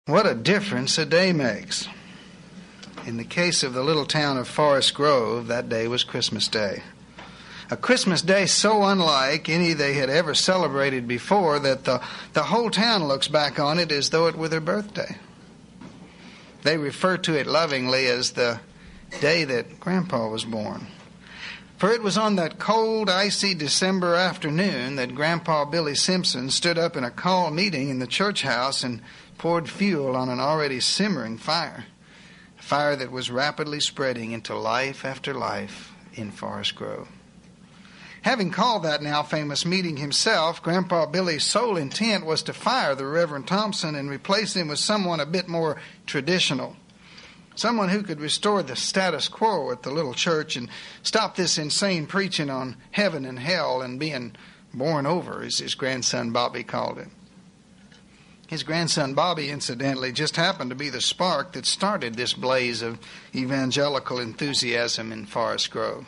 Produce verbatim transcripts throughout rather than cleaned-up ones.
What a difference a day makes. In the case of the little town of Forest Grove, that day was Christmas Day. A Christmas Day so unlike any they had ever celebrated before that the, the whole town looks back on it as though it were their birthday. They refer to it lovingly as the day that Grandpa was born. For it was on that cold, icy December afternoon that Grandpa Billy Simpson stood up in a call meeting in the church house and poured fuel on an already simmering fire, a fire that was rapidly spreading into life after life in Forest Grove. Having called that now famous meeting himself, Grandpa Billy's sole intent was to fire the Reverend Thompson and replace him with someone a bit more traditional, someone who could restore the status quo at the little church and stop this insane preaching on heaven and hell and being born over, as his grandson Bobby called it. His grandson Bobby, incidentally, just happened to be the spark that started this blaze of evangelical enthusiasm in Forest Grove.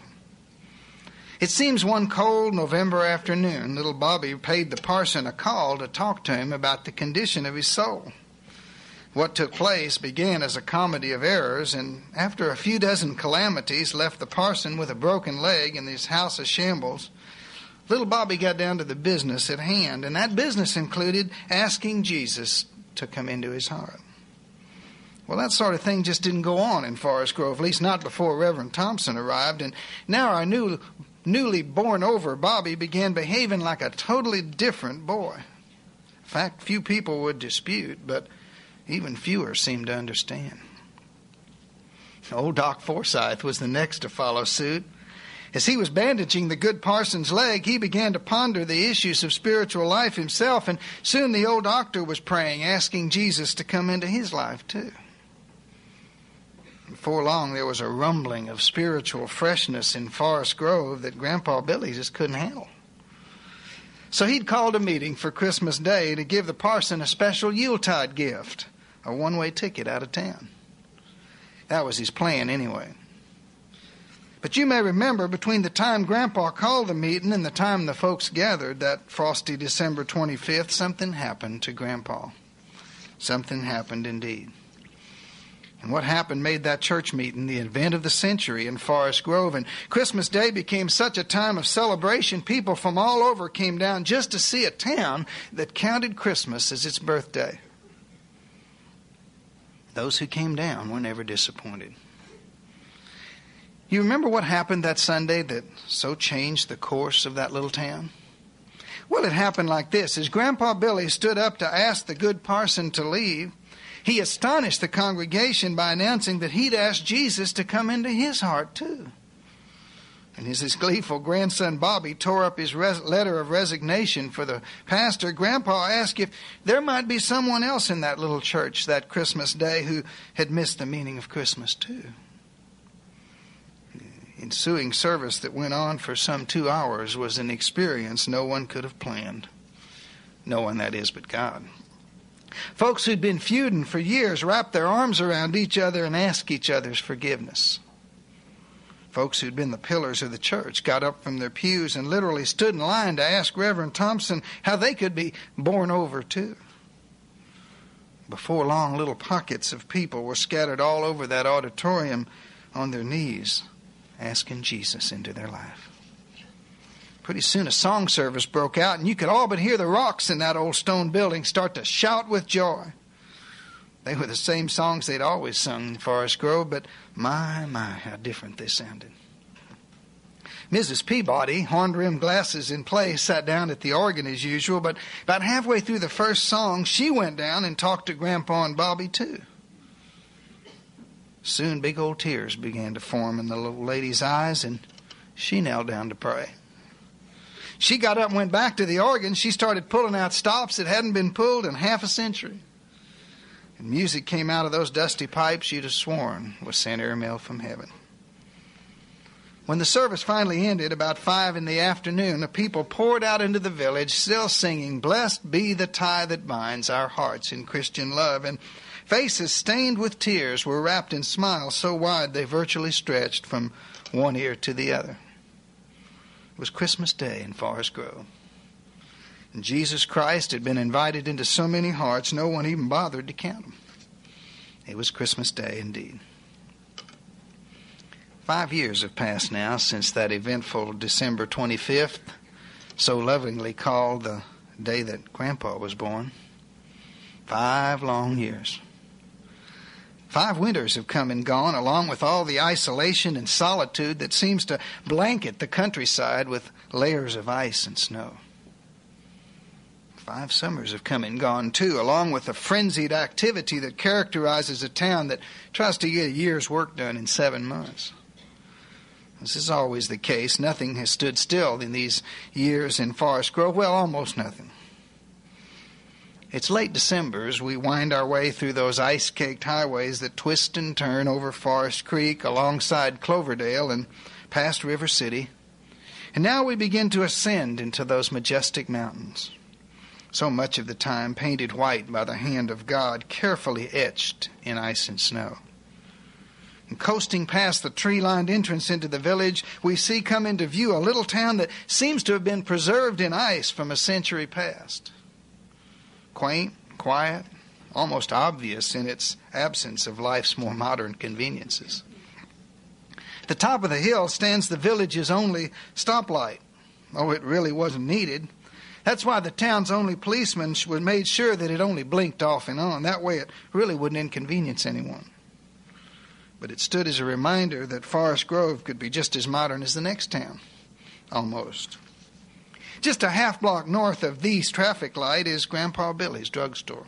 It seems one cold November afternoon, little Bobby paid the parson a call to talk to him about the condition of his soul. What took place began as a comedy of errors, and after a few dozen calamities left the parson with a broken leg and his house a shambles, little Bobby got down to the business at hand, and that business included asking Jesus to come into his heart. Well, that sort of thing just didn't go on in Forest Grove, at least not before Reverend Thompson arrived, and now our new, newly born-over Bobby began behaving like a totally different boy. In fact, few people would dispute, but even fewer seemed to understand. Old Doc Forsythe was the next to follow suit. As he was bandaging the good parson's leg, he began to ponder the issues of spiritual life himself, and soon the old doctor was praying, asking Jesus to come into his life too. Before long, there was a rumbling of spiritual freshness in Forest Grove that Grandpa Billy just couldn't handle. So he'd called a meeting for Christmas Day to give the parson a special Yuletide gift, a one-way ticket out of town. That was his plan anyway. But you may remember, between the time Grandpa called the meeting and the time the folks gathered that frosty December twenty-fifth, something happened to Grandpa. Something happened indeed. And what happened made that church meeting the event of the century in Forest Grove. And Christmas Day became such a time of celebration, people from all over came down just to see a town that counted Christmas as its birthday. Those who came down were never disappointed. You remember what happened that Sunday that so changed the course of that little town? Well, it happened like this. As Grandpa Billy stood up to ask the good parson to leave, he astonished the congregation by announcing that he'd asked Jesus to come into his heart too. And as his gleeful grandson Bobby tore up his res- letter of resignation for the pastor, Grandpa asked if there might be someone else in that little church that Christmas Day who had missed the meaning of Christmas too. The ensuing service that went on for some two hours was an experience no one could have planned. No one, that is, but God. Folks who'd been feuding for years wrapped their arms around each other and asked each other's forgiveness. Folks who'd been the pillars of the church got up from their pews and literally stood in line to ask Reverend Thompson how they could be born over too. Before long, little pockets of people were scattered all over that auditorium on their knees, asking Jesus into their life. Pretty soon a song service broke out, and you could all but hear the rocks in that old stone building start to shout with joy. They were the same songs they'd always sung in Forest Grove, but my, my, how different they sounded. Missus Peabody, horn-rimmed glasses in place, sat down at the organ as usual, but about halfway through the first song, she went down and talked to Grandpa and Bobby too. Soon big old tears began to form in the little lady's eyes, and she knelt down to pray. She got up and went back to the organ. She started pulling out stops that hadn't been pulled in half a century. And music came out of those dusty pipes you'd have sworn was sent airmail from heaven. When the service finally ended, about five in the afternoon, the people poured out into the village, still singing, "Blessed be the tie that binds our hearts in Christian love." And faces stained with tears were wrapped in smiles so wide they virtually stretched from one ear to the other. It was Christmas Day in Forest Grove. And Jesus Christ had been invited into so many hearts, no one even bothered to count them. It was Christmas Day indeed. Five years have passed now since that eventful December twenty-fifth, so lovingly called the day that Grandpa was born. Five long years. Five winters have come and gone, along with all the isolation and solitude that seems to blanket the countryside with layers of ice and snow. Five summers have come and gone, too, along with the frenzied activity that characterizes a town that tries to get a year's work done in seven months. This is always the case. Nothing has stood still in these years in Forest Grove. Well, almost nothing. It's late December as we wind our way through those ice-caked highways that twist and turn over Forest Creek, alongside Cloverdale, and past River City. And now we begin to ascend into those majestic mountains, so much of the time painted white by the hand of God, carefully etched in ice and snow. And coasting past the tree-lined entrance into the village, we see come into view a little town that seems to have been preserved in ice from a century past. Quaint, quiet, almost obvious in its absence of life's more modern conveniences. At the top of the hill stands the village's only stoplight. Oh, it really wasn't needed. That's why the town's only policeman made sure that it only blinked off and on. That way it really wouldn't inconvenience anyone. But it stood as a reminder that Forest Grove could be just as modern as the next town. Almost. Just a half block north of these traffic light is Grandpa Billy's drugstore.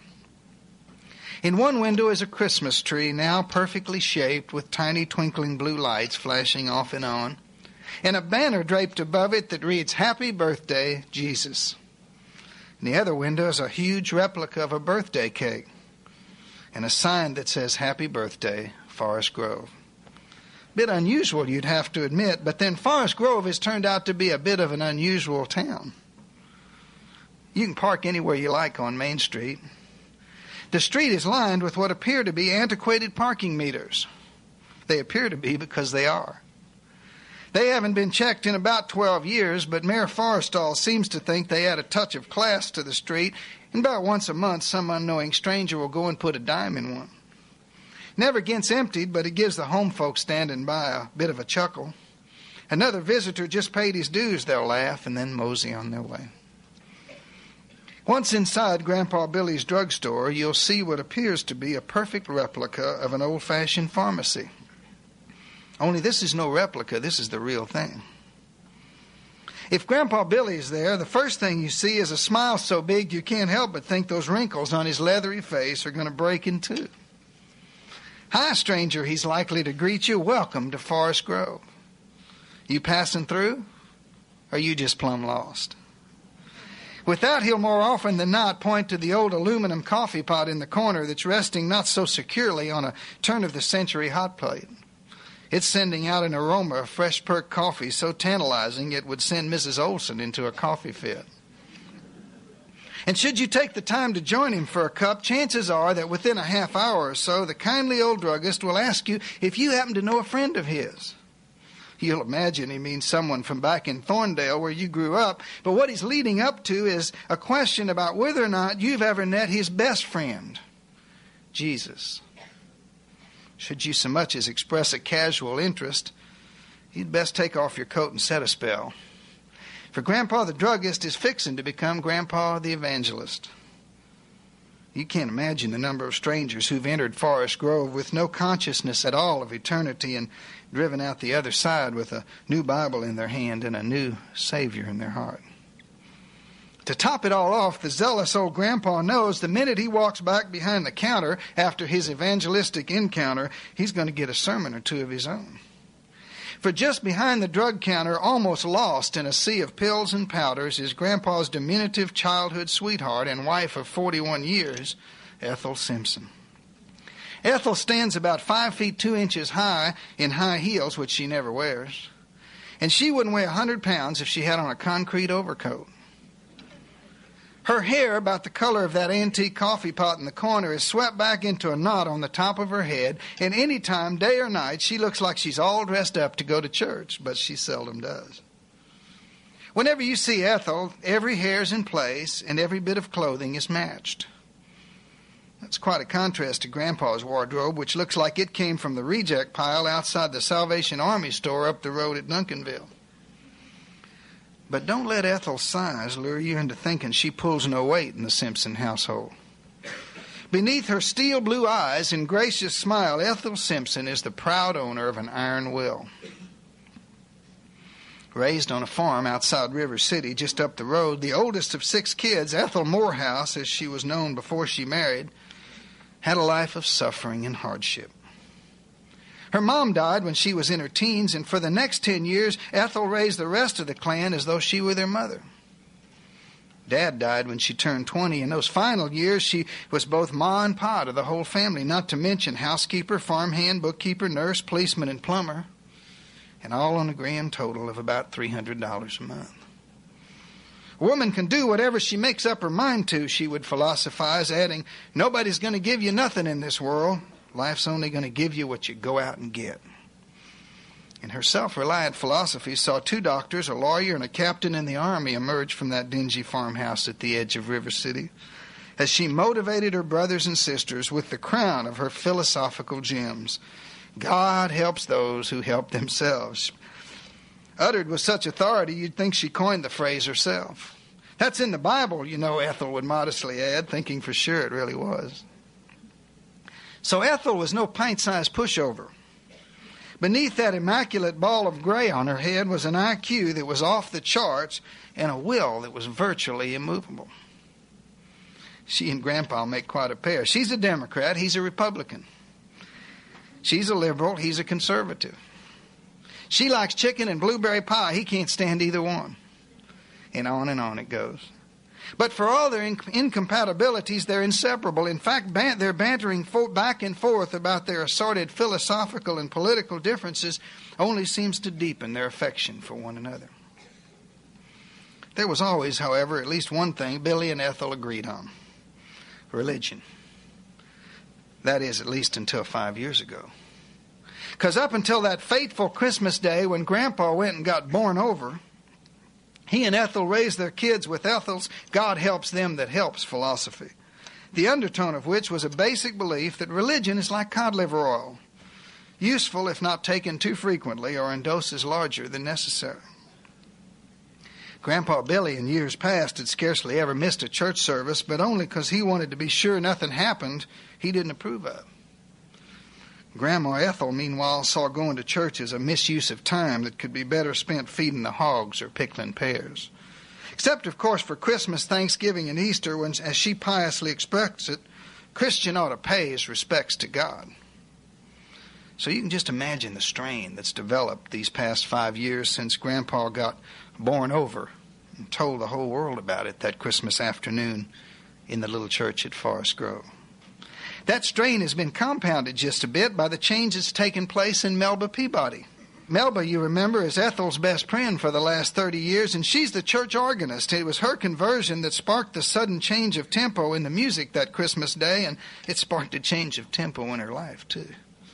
In one window is a Christmas tree, now perfectly shaped with tiny twinkling blue lights flashing off and on, and a banner draped above it that reads, "Happy Birthday, Jesus." In the other window is a huge replica of a birthday cake and a sign that says, "Happy Birthday, Forest Grove." Bit unusual, you'd have to admit, but then Forest Grove has turned out to be a bit of an unusual town. You can park anywhere you like on Main Street. The street is lined with what appear to be antiquated parking meters. They appear to be because they are. They haven't been checked in about twelve years, but Mayor Forrestal seems to think they add a touch of class to the street, and about once a month some unknowing stranger will go and put a dime in one. Never gets emptied, but it gives the home folks standing by a bit of a chuckle. Another visitor just paid his dues, they'll laugh, and then mosey on their way. Once inside Grandpa Billy's drugstore, you'll see what appears to be a perfect replica of an old-fashioned pharmacy. Only this is no replica, this is the real thing. If Grandpa Billy's there, the first thing you see is a smile so big you can't help but think those wrinkles on his leathery face are going to break in two. "Hi, stranger," he's likely to greet you. "Welcome to Forest Grove. You passing through? Or you just plumb lost?" With that, he'll more often than not point to the old aluminum coffee pot in the corner that's resting not so securely on a turn-of-the-century hot plate. It's sending out an aroma of fresh perked coffee so tantalizing it would send Missus Olson into a coffee fit. And should you take the time to join him for a cup, chances are that within a half hour or so, the kindly old druggist will ask you if you happen to know a friend of his. You'll imagine he means someone from back in Thorndale where you grew up, but what he's leading up to is a question about whether or not you've ever met his best friend, Jesus. Should you so much as express a casual interest, you'd best take off your coat and set a spell. For Grandpa the druggist is fixing to become Grandpa the evangelist. You can't imagine the number of strangers who've entered Forest Grove with no consciousness at all of eternity and driven out the other side with a new Bible in their hand and a new Savior in their heart. To top it all off, the zealous old Grandpa knows the minute he walks back behind the counter after his evangelistic encounter, he's going to get a sermon or two of his own. For just behind the drug counter, almost lost in a sea of pills and powders, is Grandpa's diminutive childhood sweetheart and wife of forty-one years, Ethel Simpson. Ethel stands about five feet two inches high in high heels, which she never wears. And she wouldn't weigh a hundred pounds if she had on a concrete overcoat. Her hair, about the color of that antique coffee pot in the corner, is swept back into a knot on the top of her head, and any time, day or night, she looks like she's all dressed up to go to church, but she seldom does. Whenever you see Ethel, every hair's in place, and every bit of clothing is matched. That's quite a contrast to Grandpa's wardrobe, which looks like it came from the reject pile outside the Salvation Army store up the road at Duncanville. But don't let Ethel's size lure you into thinking she pulls no weight in the Simpson household. Beneath her steel blue eyes and gracious smile, Ethel Simpson is the proud owner of an iron will. Raised on a farm outside River City, just up the road, the oldest of six kids, Ethel Morehouse, as she was known before she married, had a life of suffering and hardship. Her mom died when she was in her teens, and for the next ten years, Ethel raised the rest of the clan as though she were their mother. Dad died when she turned twenty. In those final years, she was both ma and pa to the whole family, not to mention housekeeper, farmhand, bookkeeper, nurse, policeman, and plumber, and all on a grand total of about three hundred dollars a month. A woman can do whatever she makes up her mind to, she would philosophize, adding, nobody's going to give you nothing in this world. Life's only going to give you what you go out and get. And her self-reliant philosophy saw two doctors, a lawyer, and a captain in the Army emerge from that dingy farmhouse at the edge of River City as she motivated her brothers and sisters with the crown of her philosophical gems. God helps those who help themselves. Uttered with such authority, you'd think she coined the phrase herself. That's in the Bible, you know, Ethel would modestly add, thinking for sure it really was. So Ethel was no pint-sized pushover. Beneath that immaculate ball of gray on her head was an I Q that was off the charts and a will that was virtually immovable. She and Grandpa make quite a pair. She's a Democrat, he's a Republican. She's a liberal, he's a conservative. She likes chicken and blueberry pie, he can't stand either one. And on and on it goes. But for all their inc- incompatibilities, they're inseparable. In fact, ban- they're bantering fo- back and forth about their assorted philosophical and political differences only seems to deepen their affection for one another. There was always, however, at least one thing Billy and Ethel agreed on. Religion. That is, at least until five years ago. Because up until that fateful Christmas day when Grandpa went and got born over, he and Ethel raised their kids with Ethel's God helps them that helps philosophy, the undertone of which was a basic belief that religion is like cod liver oil, useful if not taken too frequently or in doses larger than necessary. Grandpa Billy in years past had scarcely ever missed a church service, but only because he wanted to be sure nothing happened he didn't approve of. Grandma Ethel, meanwhile, saw going to church as a misuse of time that could be better spent feeding the hogs or pickling pears. Except, of course, for Christmas, Thanksgiving, and Easter, when, as she piously expresses it, Christian ought to pay his respects to God. So you can just imagine the strain that's developed these past five years since Grandpa got born over and told the whole world about it that Christmas afternoon in the little church at Forest Grove. That strain has been compounded just a bit by the change that's taken place in Melba Peabody. Melba, you remember, is Ethel's best friend for the last thirty years, and she's the church organist. It was her conversion that sparked the sudden change of tempo in the music that Christmas day, and it sparked a change of tempo in her life, too.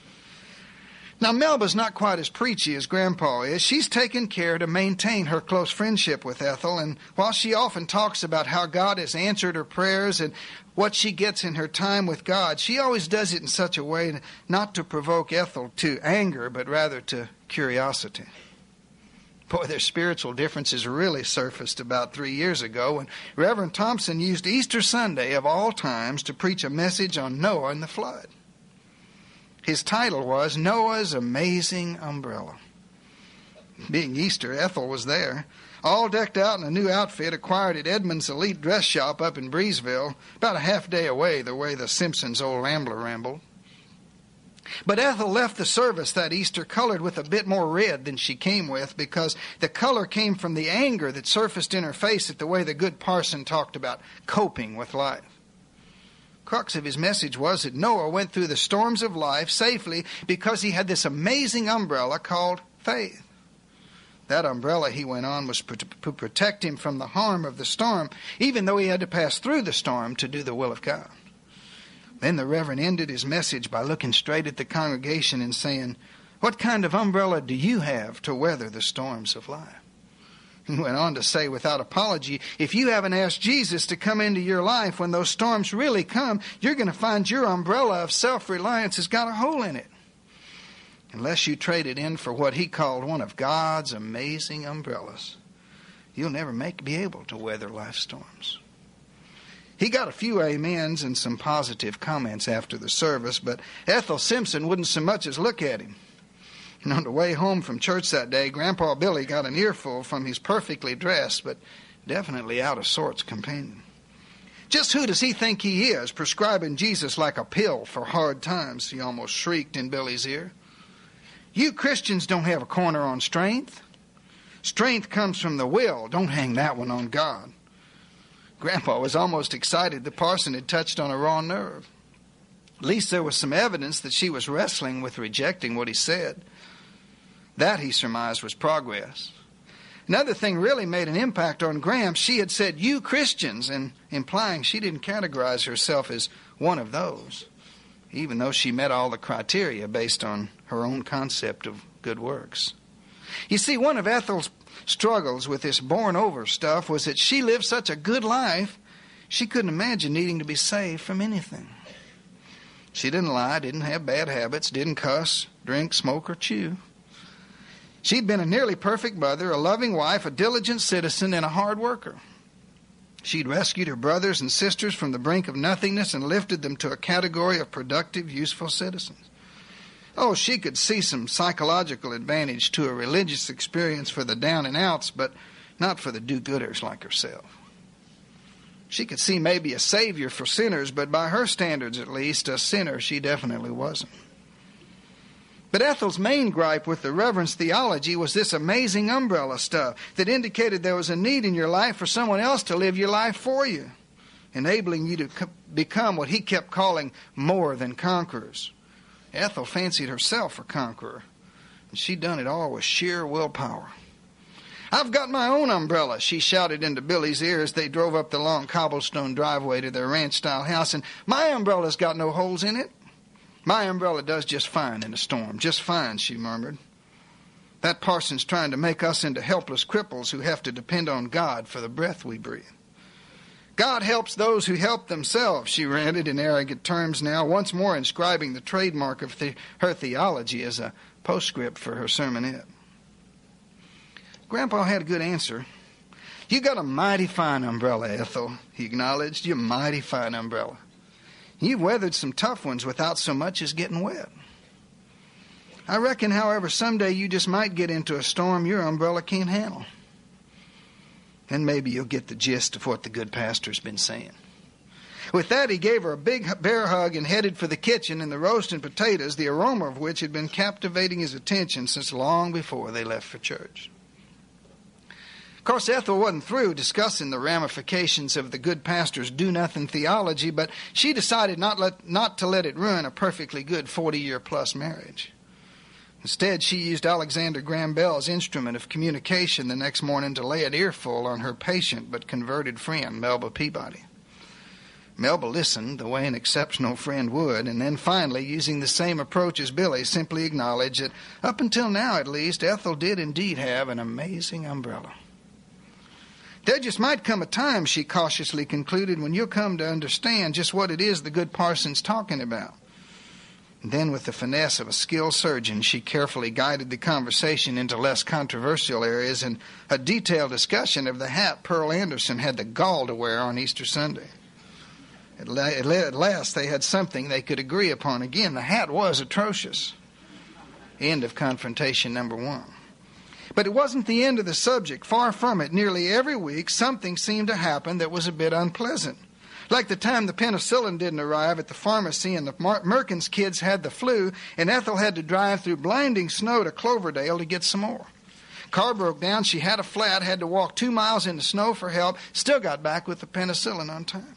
Now, Melba's not quite as preachy as Grandpa is. She's taken care to maintain her close friendship with Ethel, and while she often talks about how God has answered her prayers and what she gets in her time with God, she always does it in such a way not to provoke Ethel to anger, but rather to curiosity. Boy, their spiritual differences really surfaced about three years ago when Reverend Thompson used Easter Sunday, of all times, to preach a message on Noah and the flood. His title was Noah's Amazing Umbrella. Being Easter, Ethel was there, all decked out in a new outfit acquired at Edmund's Elite Dress Shop up in Breezeville, about a half day away the way the Simpsons' old rambler rambled. But Ethel left the service that Easter colored with a bit more red than she came with, because the color came from the anger that surfaced in her face at the way the good parson talked about coping with life. Crux of his message was that Noah went through the storms of life safely because he had this amazing umbrella called faith. That umbrella, he went on, was to protect him from the harm of the storm, even though he had to pass through the storm to do the will of God. Then the Reverend ended his message by looking straight at the congregation and saying, "What kind of umbrella do you have to weather the storms of life?" He went on to say without apology, if you haven't asked Jesus to come into your life when those storms really come, you're going to find your umbrella of self-reliance has got a hole in it. Unless you trade it in for what he called one of God's amazing umbrellas, you'll never make be able to weather life's storms. He got a few amens and some positive comments after the service, but Ethel Simpson wouldn't so much as look at him. And on the way home from church that day, Grandpa Billy got an earful from his perfectly dressed but definitely out of sorts companion. Just who does he think he is, prescribing Jesus like a pill for hard times, he almost shrieked in Billy's ear. You Christians don't have a corner on strength. Strength comes from the will. Don't hang that one on God. Grandpa was almost excited the parson had touched on a raw nerve. At least there was some evidence that she was wrestling with rejecting what he said. That, he surmised, was progress. Another thing really made an impact on Graham. She had said, you Christians, and implying she didn't categorize herself as one of those, even though she met all the criteria based on her own concept of good works. You see, one of Ethel's struggles with this born-over stuff was that she lived such a good life, she couldn't imagine needing to be saved from anything. She didn't lie, didn't have bad habits, didn't cuss, drink, smoke, or chew. She'd been a nearly perfect mother, a loving wife, a diligent citizen, and a hard worker. She'd rescued her brothers and sisters from the brink of nothingness and lifted them to a category of productive, useful citizens. Oh, she could see some psychological advantage to a religious experience for the down-and-outs, but not for the do-gooders like herself. She could see maybe a savior for sinners, but by her standards at least, a sinner she definitely wasn't. But Ethel's main gripe with the Reverend's theology was this amazing umbrella stuff that indicated there was a need in your life for someone else to live your life for you, enabling you to co- become what he kept calling more than conquerors. Ethel fancied herself a conqueror, and she'd done it all with sheer willpower. I've got my own umbrella, she shouted into Billy's ear as they drove up the long cobblestone driveway to their ranch-style house, and my umbrella's got no holes in it. My umbrella does just fine in a storm, just fine, she murmured. That parson's trying to make us into helpless cripples who have to depend on God for the breath we breathe. God helps those who help themselves, she ranted in arrogant terms now, once more inscribing the trademark of the, her theology as a postscript for her sermonette. Grandpa had a good answer. You got a mighty fine umbrella, Ethel, he acknowledged. You mighty fine umbrella. You've weathered some tough ones without so much as getting wet. I reckon, however, someday you just might get into a storm your umbrella can't handle. Then maybe you'll get the gist of what the good pastor's been saying. With that, he gave her a big bear hug and headed for the kitchen and the roast and potatoes, the aroma of which had been captivating his attention since long before they left for church. Of course, Ethel wasn't through discussing the ramifications of the good pastor's do-nothing theology, but she decided not, let, not to let it ruin a perfectly good forty-year-plus marriage. Instead, she used Alexander Graham Bell's instrument of communication the next morning to lay an earful on her patient but converted friend, Melba Peabody. Melba listened the way an exceptional friend would, and then finally, using the same approach as Billy, simply acknowledged that, up until now at least, Ethel did indeed have an amazing umbrella. There just might come a time, she cautiously concluded, when you'll come to understand just what it is the good parson's talking about. And then, with the finesse of a skilled surgeon, she carefully guided the conversation into less controversial areas and a detailed discussion of the hat Pearl Anderson had the gall to wear on Easter Sunday. At, la- at last, they had something they could agree upon. Again, the hat was atrocious. End of confrontation number one. But it wasn't the end of the subject. Far from it. Nearly every week, something seemed to happen that was a bit unpleasant. Like the time the penicillin didn't arrive at the pharmacy and the Mer- Merkins kids had the flu, and Ethel had to drive through blinding snow to Cloverdale to get some more. Car broke down. She had a flat, had to walk two miles in the snow for help, still got back with the penicillin on time.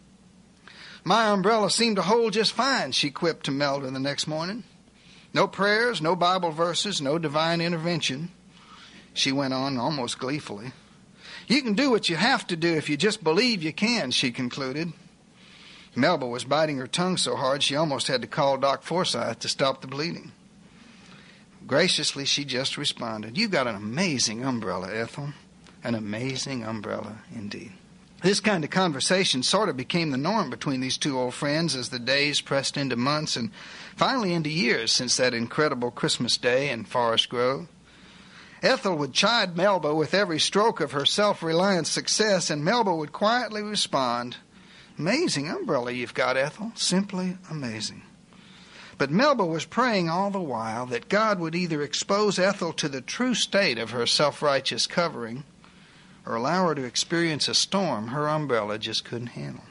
My umbrella seemed to hold just fine, she quipped to Melba the next morning. No prayers, no Bible verses, no divine intervention. She went on almost gleefully. You can do what you have to do if you just believe you can, she concluded. Melba was biting her tongue so hard she almost had to call Doc Forsyth to stop the bleeding. Graciously, she just responded, "You got an amazing umbrella, Ethel. An amazing umbrella indeed. This kind of conversation sort of became the norm between these two old friends as the days pressed into months and finally into years since that incredible Christmas day in Forest Grove. Ethel would chide Melba with every stroke of her self-reliant success, and Melba would quietly respond, "Amazing umbrella you've got, Ethel. Simply amazing." But Melba was praying all the while that God would either expose Ethel to the true state of her self-righteous covering or allow her to experience a storm her umbrella just couldn't handle.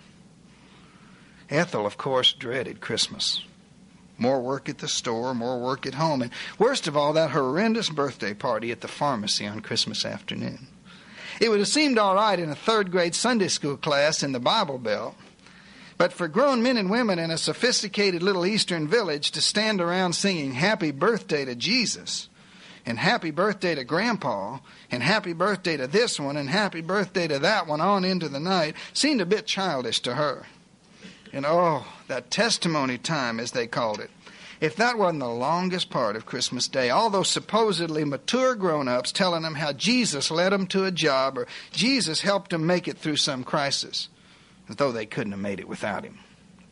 Ethel, of course, dreaded Christmas. More work at the store, more work at home, and worst of all, that horrendous birthday party at the pharmacy on Christmas afternoon. It would have seemed all right in a third-grade Sunday school class in the Bible Belt, but for grown men and women in a sophisticated little eastern village to stand around singing Happy Birthday to Jesus, and Happy Birthday to Grandpa, and Happy Birthday to this one, and Happy Birthday to that one on into the night seemed a bit childish to her. And oh, that testimony time, as they called it. If that wasn't the longest part of Christmas Day, all those supposedly mature grown-ups telling them how Jesus led them to a job or Jesus helped them make it through some crisis, as though they couldn't have made it without him.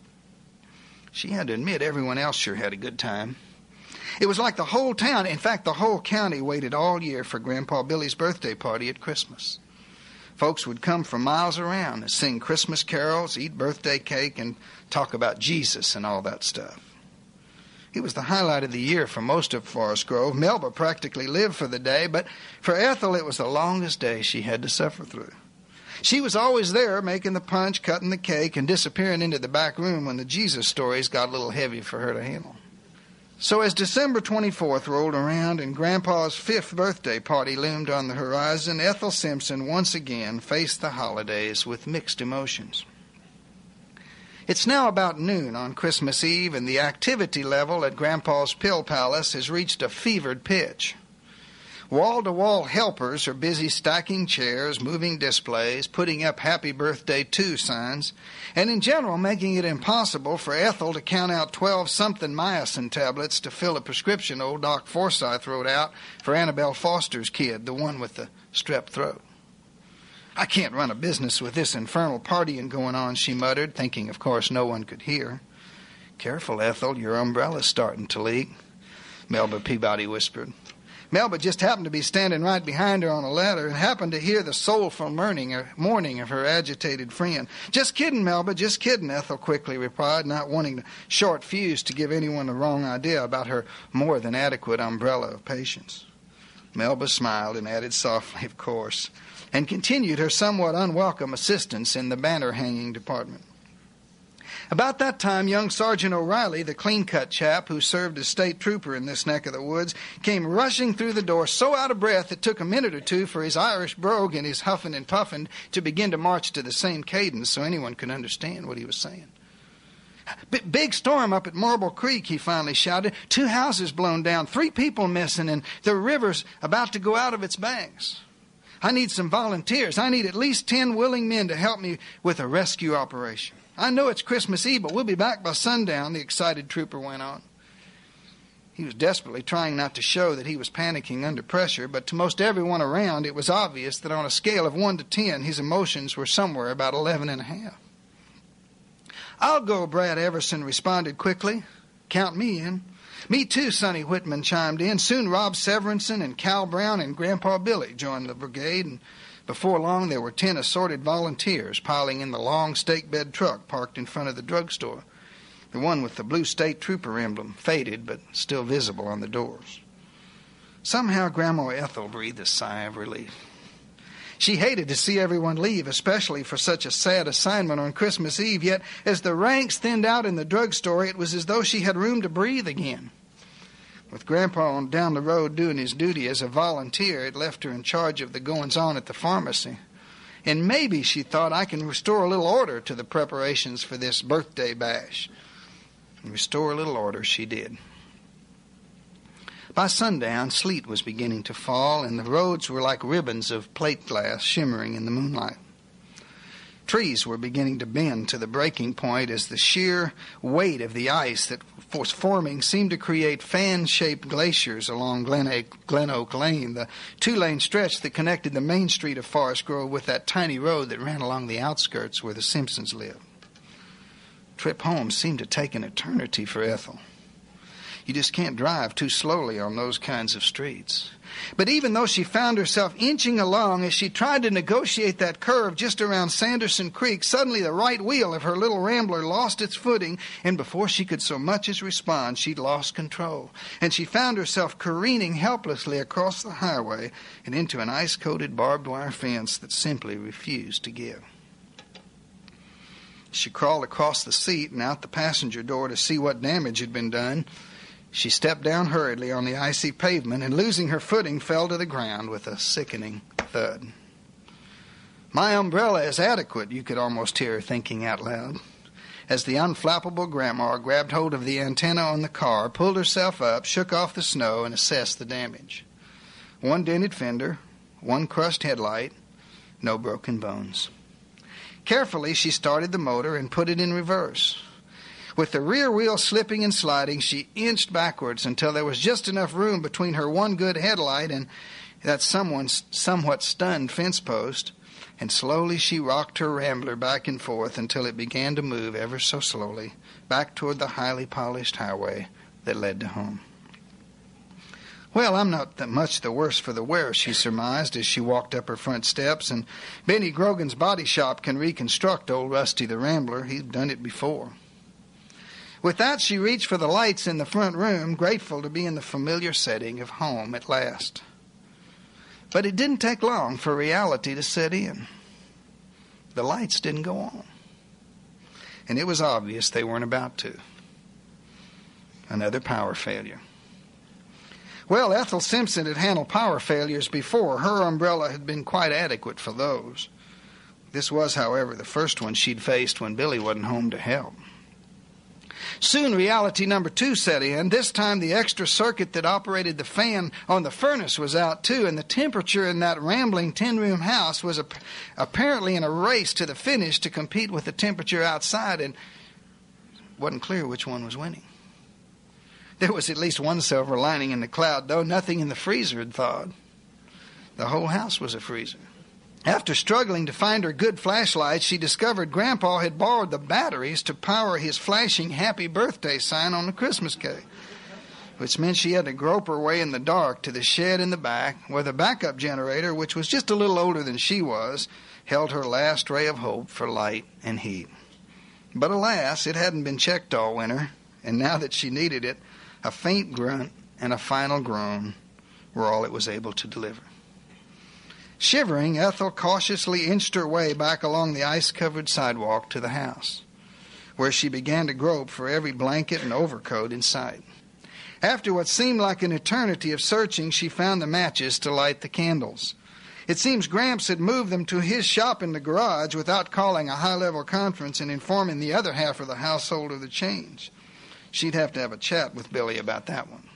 She had to admit everyone else sure had a good time. It was like the whole town, in fact, the whole county waited all year for Grandpa Billy's birthday party at Christmas. Folks would come from miles around and sing Christmas carols, eat birthday cake, and talk about Jesus and all that stuff. It was the highlight of the year for most of Forest Grove. Melba practically lived for the day, but for Ethel it was the longest day she had to suffer through. She was always there making the punch, cutting the cake, and disappearing into the back room when the Jesus stories got a little heavy for her to handle. So as December twenty-fourth rolled around and Grandpa's fifth birthday party loomed on the horizon, Ethel Simpson once again faced the holidays with mixed emotions. It's now about noon on Christmas Eve, and the activity level at Grandpa's Pill Palace has reached a fevered pitch. Wall-to-wall helpers are busy stacking chairs, moving displays, putting up Happy Birthday to signs, and in general making it impossible for Ethel to count out twelve-something myosin tablets to fill a prescription old Doc Forsythe wrote out for Annabelle Foster's kid, the one with the strep throat. "I can't run a business with this infernal partying going on," she muttered, thinking, of course, no one could hear. "Careful, Ethel, your umbrella's starting to leak," Melba Peabody whispered. Melba just happened to be standing right behind her on a ladder and happened to hear the soulful mourning, mourning of her agitated friend. "Just kidding, Melba, just kidding," Ethel quickly replied, not wanting to short fuse to give anyone the wrong idea about her more than adequate umbrella of patience. Melba smiled and added softly, "Of course," and continued her somewhat unwelcome assistance in the banner-hanging department. About that time, young Sergeant O'Reilly, the clean-cut chap who served as state trooper in this neck of the woods, came rushing through the door so out of breath it took a minute or two for his Irish brogue and his huffing and puffing to begin to march to the same cadence so anyone could understand what he was saying. B- big storm up at Marble Creek, he finally shouted. Two houses blown down, three people missing, and the river's about to go out of its banks. I need some volunteers. I need at least ten willing men to help me with a rescue operation. I know it's Christmas Eve, but we'll be back by sundown, the excited trooper went on. He was desperately trying not to show that he was panicking under pressure, but to most everyone around it was obvious that on a scale of one to ten, his emotions were somewhere about eleven and a half. "I'll go," Brad Everson responded quickly. "Count me in." "Me too," Sonny Whitman chimed in. Soon Rob Severinson and Cal Brown and Grandpa Billy joined the brigade, and before long there were ten assorted volunteers piling in the long stake-bed truck parked in front of the drugstore, the one with the blue state trooper emblem, faded but still visible on the doors. Somehow Grandma Ethel breathed a sigh of relief. She hated to see everyone leave, especially for such a sad assignment on Christmas Eve, yet as the ranks thinned out in the drugstore, it was as though she had room to breathe again. With Grandpa on down the road doing his duty as a volunteer, it left her in charge of the goings-on at the pharmacy. And maybe, she thought, I can restore a little order to the preparations for this birthday bash. And restore a little order she did. By sundown, sleet was beginning to fall, and the roads were like ribbons of plate glass shimmering in the moonlight. Trees were beginning to bend to the breaking point as the sheer weight of the ice that was forming seemed to create fan-shaped glaciers along Glen, Glen Oak Lane, the two-lane stretch that connected the main street of Forest Grove with that tiny road that ran along the outskirts where the Simpsons lived. Trip home seemed to take an eternity for Ethel. You just can't drive too slowly on those kinds of streets. But even though she found herself inching along as she tried to negotiate that curve just around Sanderson Creek, suddenly the right wheel of her little Rambler lost its footing, and before she could so much as respond, she'd lost control. And she found herself careening helplessly across the highway and into an ice-coated barbed wire fence that simply refused to give. She crawled across the seat and out the passenger door to see what damage had been done. She stepped down hurriedly on the icy pavement and, losing her footing, fell to the ground with a sickening thud. "My umbrella is adequate," you could almost hear her thinking out loud, as the unflappable Grandma grabbed hold of the antenna on the car, pulled herself up, shook off the snow, and assessed the damage. One dented fender, one crushed headlight, no broken bones. Carefully, she started the motor and put it in reverse. With the rear wheel slipping and sliding, she inched backwards until there was just enough room between her one good headlight and that someone's somewhat stunned fence post, and slowly she rocked her Rambler back and forth until it began to move ever so slowly back toward the highly polished highway that led to home. "Well, I'm not that much the worse for the wear," she surmised as she walked up her front steps, "and Benny Grogan's body shop can reconstruct old Rusty the Rambler. He's done it before." With that, she reached for the lights in the front room, grateful to be in the familiar setting of home at last. But it didn't take long for reality to set in. The lights didn't go on, and it was obvious they weren't about to. Another power failure. Well, Ethel Simpson had handled power failures before. Her umbrella had been quite adequate for those. This was, however, the first one she'd faced when Billy wasn't home to help. Soon reality number two set in. This time the extra circuit that operated the fan on the furnace was out too, and the temperature in that rambling ten-room house was ap- apparently in a race to the finish to compete with the temperature outside, and it wasn't clear which one was winning. There was at least one silver lining in the cloud, though. Nothing in the freezer had thawed. The whole house was a freezer. After struggling to find her good flashlight, she discovered Grandpa had borrowed the batteries to power his flashing happy birthday sign on the Christmas cake, which meant she had to grope her way in the dark to the shed in the back, where the backup generator, which was just a little older than she was, held her last ray of hope for light and heat. But alas, it hadn't been checked all winter, and now that she needed it, a faint grunt and a final groan were all it was able to deliver. Shivering, Ethel cautiously inched her way back along the ice-covered sidewalk to the house, where she began to grope for every blanket and overcoat in sight. After what seemed like an eternity of searching, she found the matches to light the candles. It seems Gramps had moved them to his shop in the garage without calling a high-level conference and informing the other half of the household of the change. She'd have to have a chat with Billy about that one.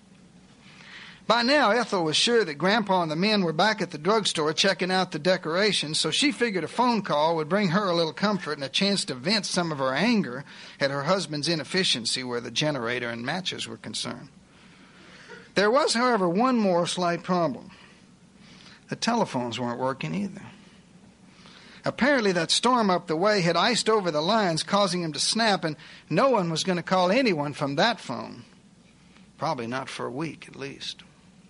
By now, Ethel was sure that Grandpa and the men were back at the drugstore checking out the decorations, so she figured a phone call would bring her a little comfort and a chance to vent some of her anger at her husband's inefficiency where the generator and matches were concerned. There was, however, one more slight problem. The telephones weren't working either. Apparently that storm up the way had iced over the lines, causing them to snap, and no one was going to call anyone from that phone. Probably not for a week, at least.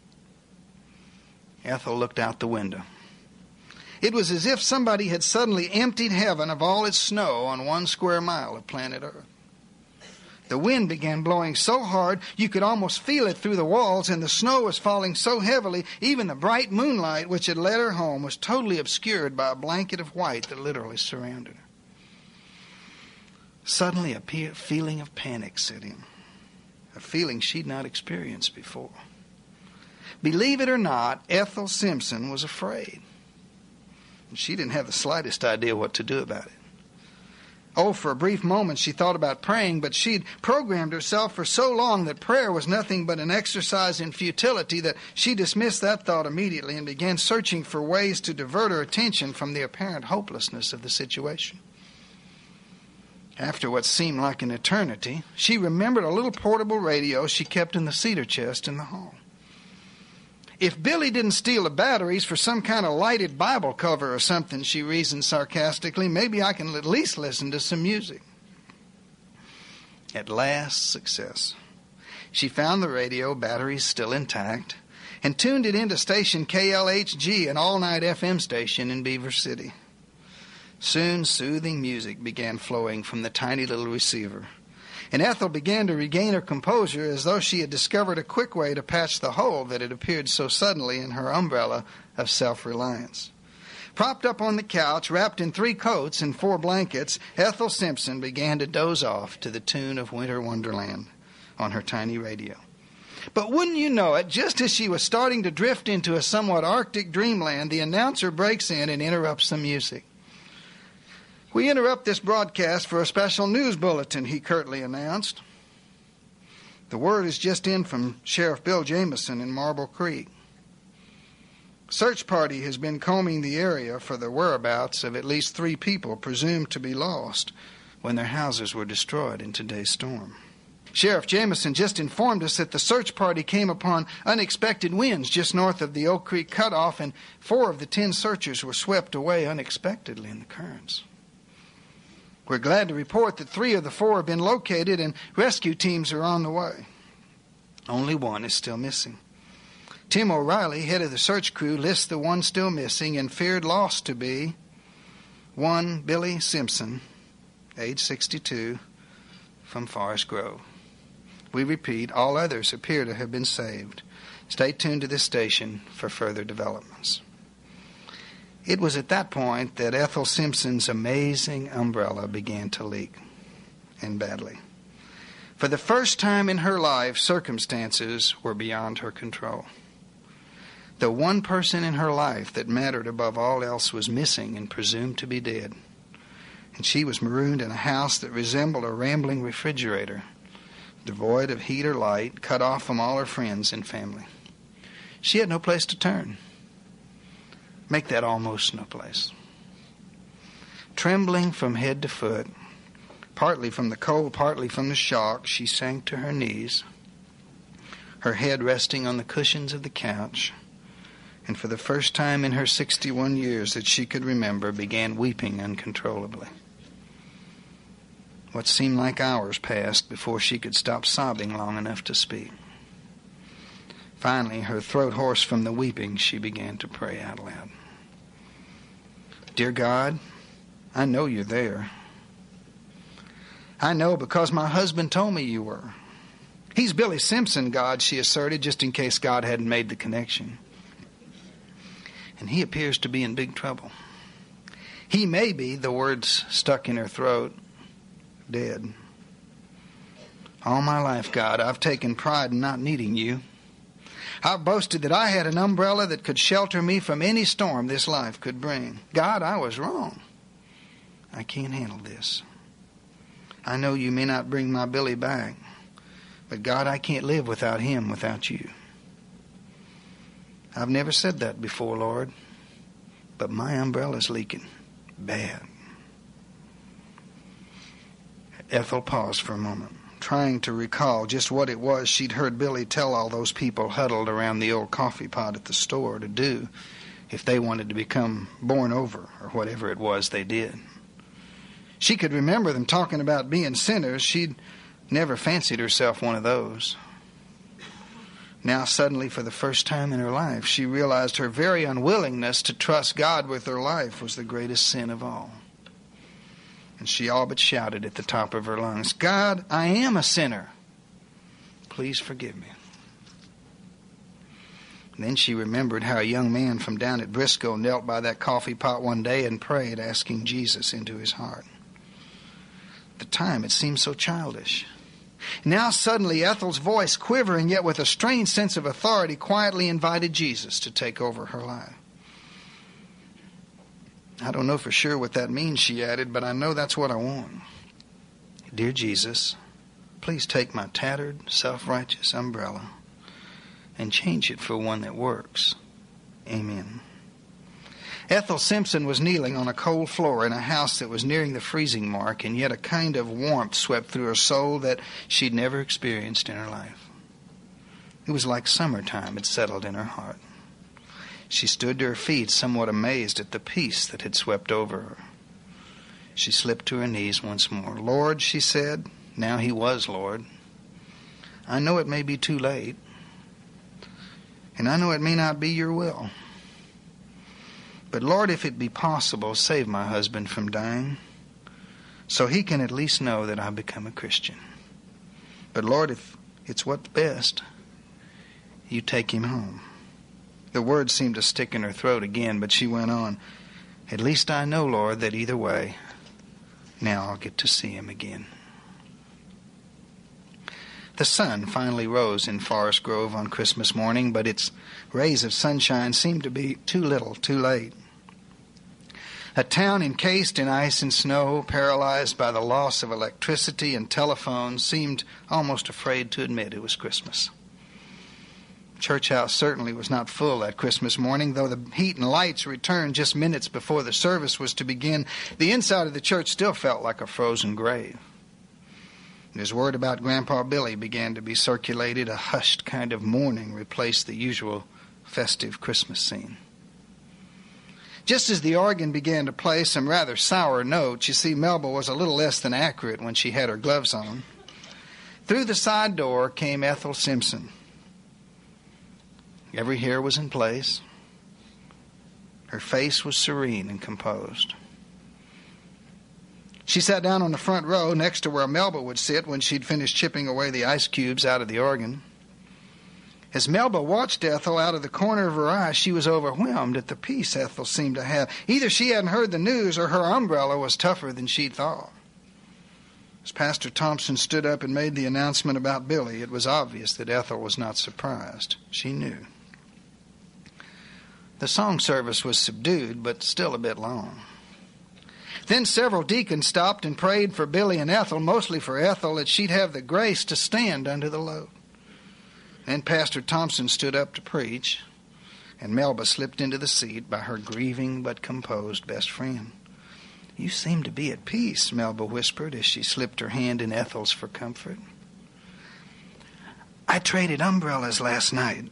Ethel looked out the window. It was as if somebody had suddenly emptied heaven of all its snow on one square mile of planet Earth. The wind began blowing so hard you could almost feel it through the walls, and the snow was falling so heavily, even the bright moonlight which had led her home was totally obscured by a blanket of white that literally surrounded her. Suddenly a pe- feeling of panic set in, a feeling she'd not experienced before. Believe it or not, Ethel Simpson was afraid. She didn't have the slightest idea what to do about it. Oh, for a brief moment she thought about praying, but she'd programmed herself for so long that prayer was nothing but an exercise in futility that she dismissed that thought immediately and began searching for ways to divert her attention from the apparent hopelessness of the situation. After what seemed like an eternity, she remembered a little portable radio she kept in the cedar chest in the hall. If Billy didn't steal the batteries for some kind of lighted Bible cover or something, she reasoned sarcastically, maybe I can at least listen to some music. At last, success. She found the radio, batteries still intact, and tuned it into station K L H G, an all-night F M station in Beaver City. Soon, soothing music began flowing from the tiny little receiver, and Ethel began to regain her composure as though she had discovered a quick way to patch the hole that had appeared so suddenly in her umbrella of self-reliance. Propped up on the couch, wrapped in three coats and four blankets, Ethel Simpson began to doze off to the tune of Winter Wonderland on her tiny radio. But wouldn't you know it, just as she was starting to drift into a somewhat Arctic dreamland, the announcer breaks in and interrupts the music. We interrupt this broadcast for a special news bulletin, he curtly announced. The word is just in from Sheriff Bill Jameson in Marble Creek. A search party has been combing the area for the whereabouts of at least three people presumed to be lost when their houses were destroyed in today's storm. Sheriff Jameson just informed us that the search party came upon unexpected winds just north of the Oak Creek cutoff, and four of the ten searchers were swept away unexpectedly in the currents. We're glad to report that three of the four have been located and rescue teams are on the way. Only one is still missing. Tim O'Reilly, head of the search crew, lists the one still missing and feared lost to be one Billy Simpson, age sixty-two, from Forest Grove. We repeat, all others appear to have been saved. Stay tuned to this station for further developments. It was at that point that Ethel Simpson's amazing umbrella began to leak, and badly. For the first time in her life, circumstances were beyond her control. The one person in her life that mattered above all else was missing and presumed to be dead. And she was marooned in a house that resembled a rambling refrigerator, devoid of heat or light, cut off from all her friends and family. She had no place to turn. Make that almost no place. Trembling from head to foot, partly from the cold, partly from the shock, she sank to her knees, her head resting on the cushions of the couch, and for the first time in her sixty-one years that she could remember, began weeping uncontrollably. What seemed like hours passed before she could stop sobbing long enough to speak. Finally, her throat hoarse from the weeping, she began to pray out loud. Dear God, I know you're there. I know because my husband told me you were. He's Billy Simpson, God, she asserted, just in case God hadn't made the connection. And he appears to be in big trouble. He may be, the words stuck in her throat, dead. All my life, God, I've taken pride in not needing you. I've boasted that I had an umbrella that could shelter me from any storm this life could bring. God, I was wrong. I can't handle this. I know you may not bring my Billy back, but God, I can't live without him, without you. I've never said that before, Lord, but my umbrella's leaking bad. Ethel paused for a moment, trying to recall just what it was she'd heard Billy tell all those people huddled around the old coffee pot at the store to do if they wanted to become born over, or whatever it was they did. She could remember them talking about being sinners. She'd never fancied herself one of those. Now suddenly, for the first time in her life, she realized her very unwillingness to trust God with her life was the greatest sin of all. And she all but shouted at the top of her lungs, God, I am a sinner. Please forgive me. And then she remembered how a young man from down at Briscoe knelt by that coffee pot one day and prayed, asking Jesus into his heart. At the time, it seemed so childish. Now suddenly, Ethel's voice, quivering yet with a strange sense of authority, quietly invited Jesus to take over her life. I don't know for sure what that means, she added, but I know that's what I want. Dear Jesus, please take my tattered, self-righteous umbrella and change it for one that works. Amen. Ethel Simpson was kneeling on a cold floor in a house that was nearing the freezing mark, and yet a kind of warmth swept through her soul that she'd never experienced in her life. It was like summertime had settled in her heart. She stood to her feet, somewhat amazed at the peace that had swept over her. She slipped to her knees once more. Lord, she said, now he was Lord, I know it may be too late, and I know it may not be your will. But Lord, if it be possible, save my husband from dying, so he can at least know that I've become a Christian. But Lord, if it's what's best, you take him home. The words seemed to stick in her throat again, but she went on. At least I know, Lord, that either way, now I'll get to see him again. The sun finally rose in Forest Grove on Christmas morning, but its rays of sunshine seemed to be too little, too late. A town encased in ice and snow, paralyzed by the loss of electricity and telephone, seemed almost afraid to admit it was Christmas. Church house certainly was not full that Christmas morning, though the heat and lights returned just minutes before the service was to begin. The inside of the church still felt like a frozen grave. As word about Grandpa Billy began to be circulated, a hushed kind of mourning replaced the usual festive Christmas scene. Just as the organ began to play some rather sour notes, you see, Melba was a little less than accurate when she had her gloves on. Through the side door came Ethel Simpson. Every hair was in place. Her face was serene and composed. She sat down on the front row next to where Melba would sit when she'd finished chipping away the ice cubes out of the organ. As Melba watched Ethel out of the corner of her eye, she was overwhelmed at the peace Ethel seemed to have. Either she hadn't heard the news or her umbrella was tougher than she'd thought. As Pastor Thompson stood up and made the announcement about Billy, it was obvious that Ethel was not surprised. She knew. The song service was subdued, but still a bit long. Then several deacons stopped and prayed for Billy and Ethel, mostly for Ethel, that she'd have the grace to stand under the load. Then Pastor Thompson stood up to preach, and Melba slipped into the seat by her grieving but composed best friend. You seem to be at peace, Melba whispered as she slipped her hand in Ethel's for comfort. I traded umbrellas last night,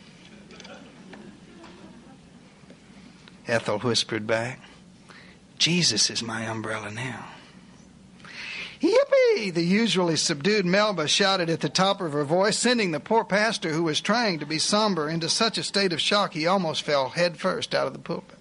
Ethel whispered back. Jesus is my umbrella now. Yippee! The usually subdued Melba shouted at the top of her voice, sending the poor pastor, who was trying to be somber, into such a state of shock he almost fell headfirst out of the pulpit.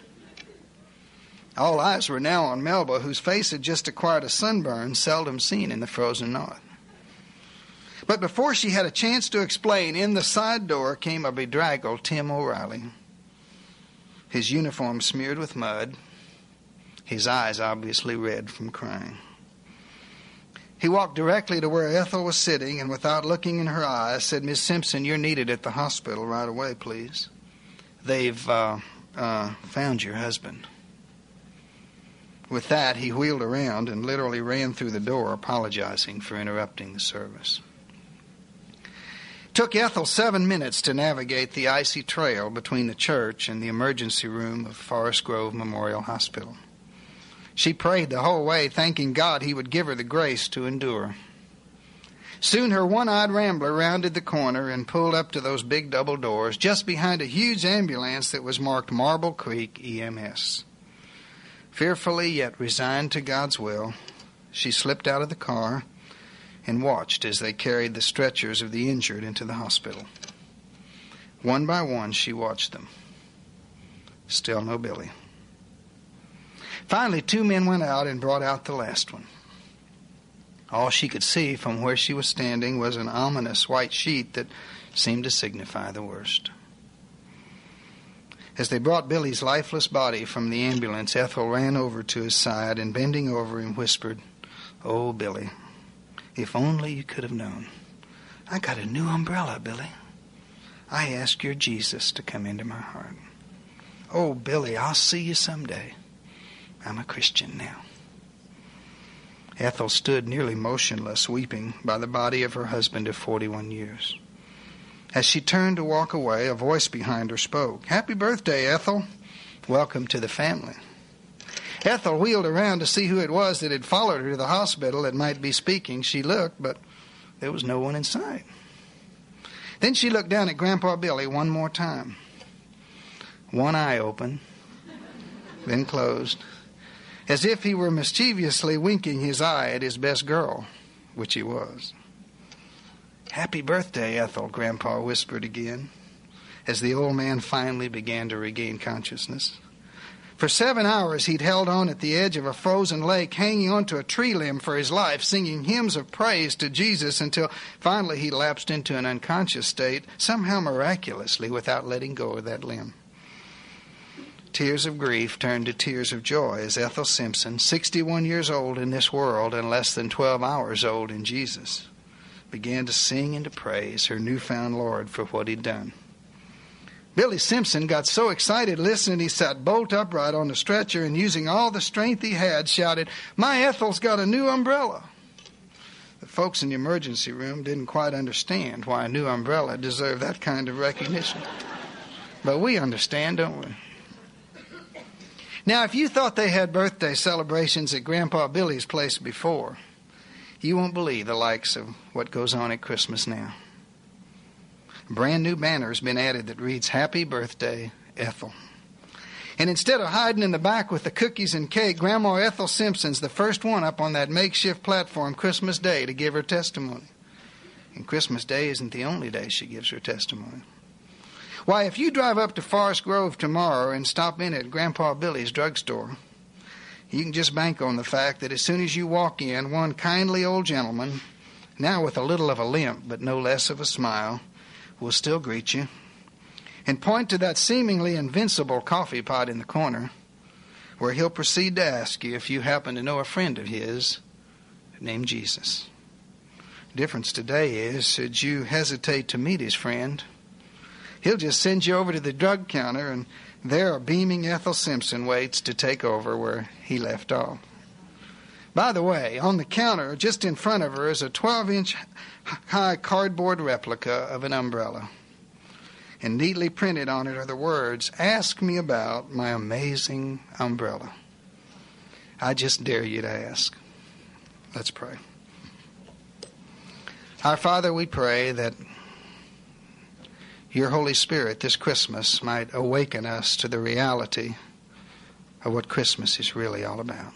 All eyes were now on Melba, whose face had just acquired a sunburn seldom seen in the frozen north. But before she had a chance to explain, in the side door came a bedraggled Tim O'Reilly. His uniform smeared with mud, his eyes obviously red from crying. He walked directly to where Ethel was sitting, and without looking in her eyes, said, Miss Simpson, you're needed at the hospital right away, please. They've uh, uh, found your husband. With that, he wheeled around and literally ran through the door, apologizing for interrupting the service. It took Ethel seven minutes to navigate the icy trail between the church and the emergency room of Forest Grove Memorial Hospital. She prayed the whole way, thanking God he would give her the grace to endure. Soon her one-eyed rambler rounded the corner and pulled up to those big double doors just behind a huge ambulance that was marked Marble Creek E M S. Fearfully yet resigned to God's will, she slipped out of the car and watched as they carried the stretchers of the injured into the hospital. One by one, she watched them. Still no Billy. Finally, two men went out and brought out the last one. All she could see from where she was standing was an ominous white sheet that seemed to signify the worst. As they brought Billy's lifeless body from the ambulance, Ethel ran over to his side and, bending over him, whispered, "Oh, Billy, if only you could have known. I got a new umbrella, Billy. I ask your Jesus to come into my heart. Oh, Billy, I'll see you someday. I'm a Christian now. Ethel stood nearly motionless, weeping by the body of her husband of forty-one years. As she turned to walk away, a voice behind her spoke. "Happy birthday, Ethel. Welcome to the family." Ethel wheeled around to see who it was that had followed her to the hospital that might be speaking. She looked, but there was no one in sight. Then she looked down at Grandpa Billy one more time. One eye open, then closed, as if he were mischievously winking his eye at his best girl, which he was. "Happy birthday, Ethel," Grandpa whispered again, as the old man finally began to regain consciousness. For seven hours he'd held on at the edge of a frozen lake, hanging onto a tree limb for his life, singing hymns of praise to Jesus until finally he lapsed into an unconscious state, somehow miraculously, without letting go of that limb. Tears of grief turned to tears of joy as Ethel Simpson, sixty-one years old in this world and less than twelve hours old in Jesus, began to sing and to praise her newfound Lord for what he'd done. Billy Simpson got so excited listening, he sat bolt upright on the stretcher and, using all the strength he had, shouted, "My Ethel's got a new umbrella." The folks in the emergency room didn't quite understand why a new umbrella deserved that kind of recognition. But we understand, don't we? Now, if you thought they had birthday celebrations at Grandpa Billy's place before, you won't believe the likes of what goes on at Christmas now. A brand new banner has been added that reads, "Happy Birthday, Ethel." And instead of hiding in the back with the cookies and cake, Grandma Ethel Simpson's the first one up on that makeshift platform Christmas Day to give her testimony. And Christmas Day isn't the only day she gives her testimony. Why, if you drive up to Forest Grove tomorrow and stop in at Grandpa Billy's drugstore, you can just bank on the fact that as soon as you walk in, one kindly old gentleman, now with a little of a limp but no less of a smile, will still greet you and point to that seemingly invincible coffee pot in the corner, where he'll proceed to ask you if you happen to know a friend of his named Jesus. The difference today is, should you hesitate to meet his friend, he'll just send you over to the drug counter, and there a beaming Ethel Simpson waits to take over where he left off. By the way, on the counter, just in front of her, is a twelve-inch high cardboard replica of an umbrella. And neatly printed on it are the words, "Ask me about my amazing umbrella." I just dare you to ask. Let's pray. Our Father, we pray that your Holy Spirit this Christmas might awaken us to the reality of what Christmas is really all about.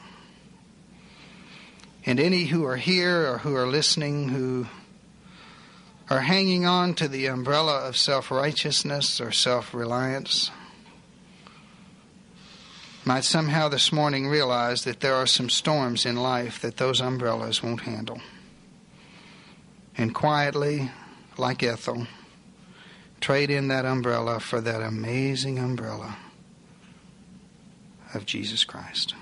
And any who are here or who are listening who are hanging on to the umbrella of self-righteousness or self-reliance might somehow this morning realize that there are some storms in life that those umbrellas won't handle. And quietly, like Ethel, trade in that umbrella for that amazing umbrella of Jesus Christ.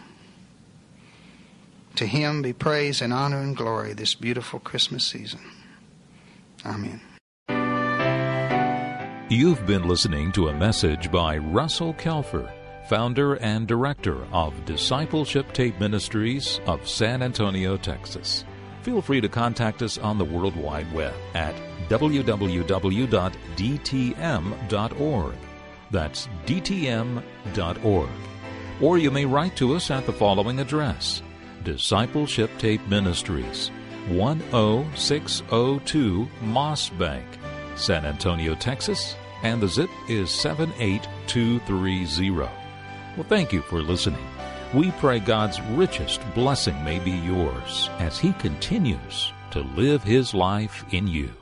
To him be praise and honor and glory this beautiful Christmas season. Amen. You've been listening to a message by Russell Kelfer, founder and director of Discipleship Tape Ministries of San Antonio, Texas. Feel free to contact us on the World Wide Web at w w w dot d t m dot org. That's d t m dot org. Or you may write to us at the following address: Discipleship Tape Ministries, one oh six oh two Moss Bank, San Antonio, Texas, and the zip is seven eight two three zero. Well, thank you for listening. We pray God's richest blessing may be yours as He continues to live His life in you.